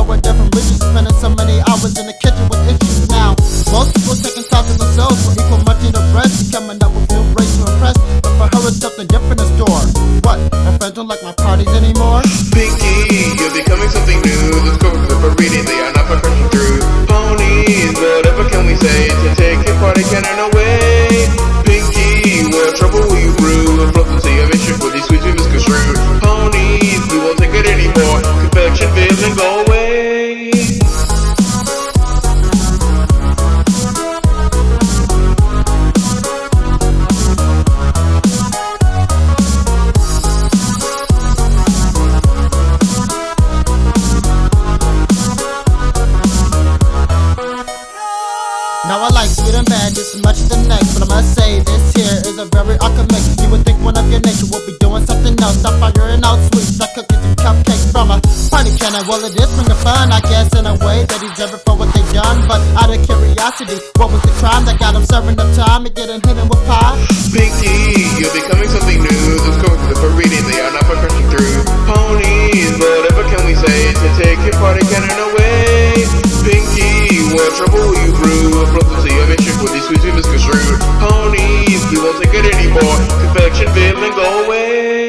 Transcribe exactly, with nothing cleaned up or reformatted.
with different regions, spending so many hours in the kitchen with issues now. Most people taking thoughts of themselves for equal money to rest, coming up with new ways to impress. But for her it's something different in store. What? My friends don't like my parties anymore? Pinky, you're becoming something new. Those covers are for reading, they are not for crunching through. Ponies, whatever can we say to take your party cannon away? Pinky, what trouble will you brew? A float to your mission for these sweet we misconstrued. Ponies, we won't take it anymore. Confection feels and go away. Now I like sweet and bad just as much as the next, but I must say this here is a very awkward mix. You would think one of your nature would be doing something else. Stop figuring out sweets like cookies and cupcakes from a party cannon. Well, it is bringing fun, I guess, in a way they deserve it for what they done. But out of curiosity, what was the crime that got them serving up time and getting hidden with pie? Pinky, you're becoming something new. Those covers are for reading, they are not for crunching through. Ponies, whatever can we say to take your party cannon away? Pinky, what trouble will you brew? A float to your mission for these sweet we misconstrued. Ponies, we won't take it anymore. Confection, feel and go away.